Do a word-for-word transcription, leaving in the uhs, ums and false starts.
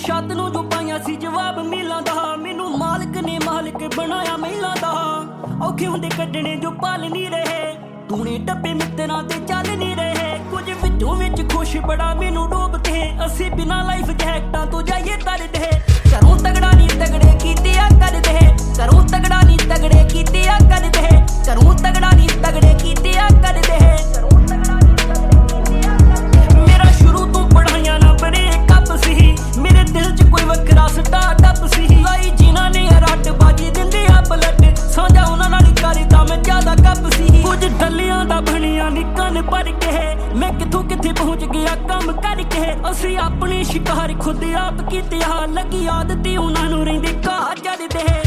ਛੱਤ ਨੂੰ ਜੋ ਪਾਈਆਂ ਸੀ ਜਵਾਬ ਮੀਲਾਂ ਦਾ ਮੈਨੂੰ ਮਾਲਕ ਨੇ ਮਾਲਕ ਬਣਾਇਆ ਮਹਿਲਾਂ ਦਾ ਔਖੇ ਹੁੰਦੇ ਕੱਢਣੇ ਜੋ ਪਲ ਨਹੀਂ ਰਹੇ ਤੂਨੇ ਡੱਬੇ ਮਿੱਤਰਾਂ ਤੇ ਚੱਲ ਨਹੀਂ ਰਹੇ ਕੁਝ ਵਿੱਚੋਂ ਵਿੱਚ ਖੁਸ਼ ਬੜਾ ਮੈਨੂੰ ਡੋਬ ਕੇ ਅਸੀਂ ਬਿਨਾਂ ਲਾਈਫ ਜੈਕਟਾਂ ਤੋਂ ਜਾਈਏ ਤਰਦੇ ਘਰੋਂ ਤਗੜਾ ਨਹੀਂ ਤਗੜੇ ਕੀਤੇ ਆ ਕਰਦੇ ਘਰੋਂ ਤਗੜਾ ਨਹੀਂ ਤਗੜੇ ਕੀਤੇ ਆ ਕਰਦੇ ਘਰੋਂ ਤਗੜਾ ਨਹੀਂ ਤਗੜੇ ਕੀਤੇ ਆ ਕਰਦੇ ਮੇਰਾ ਸ਼ੁਰੂ ਤੋਂ ਪੜ੍ਹਾਈਆਂ ਨਾ ਬਰੇ ਕੱਪ ਸੀ ਮੇਰੇ ਦਿਲ 'ਚ ਕੋਈ ਵੱਖਰਾ ਸਟਾਰਟਅਪ ਸੀ ਲਾਈ ਜਿਨ੍ਹਾਂ ਨੇ ਰੱਟ ਬਾਜੀ ਦਿੰਦੇ ਆ ਬਲੱਡ ਸਾਂਝਾ ਉਹਨਾਂ ਨਾਲ ਕਰਦਾ ਮੈਂ ਜ਼ਿਆਦਾ ਕੱਪ ਸੀ ਕੁਝ ਡੱਲਿਆਂ ਦਾ ਬਣਿਆ ਨੀ ਕੰਨ ਭਰ ਕੇ ਮੈਂ ਕਿੱਥੋਂ ਕਿੱਥੇ ਪਹੁੰਚ ਗਿਆ ਕੰਮ ਕਰਕੇ ਅਸੀਂ ਆਪਣੇ ਸ਼ਿਕਾਰ ਖੁਦ ਆਪ ਕੀਤੇ ਆ ਲੱਗੀ ਆਦਤ ਉਹਨਾਂ ਨੂੰ ਰਹਿੰਦੇ ਘਾਹ ਚੜਦੇ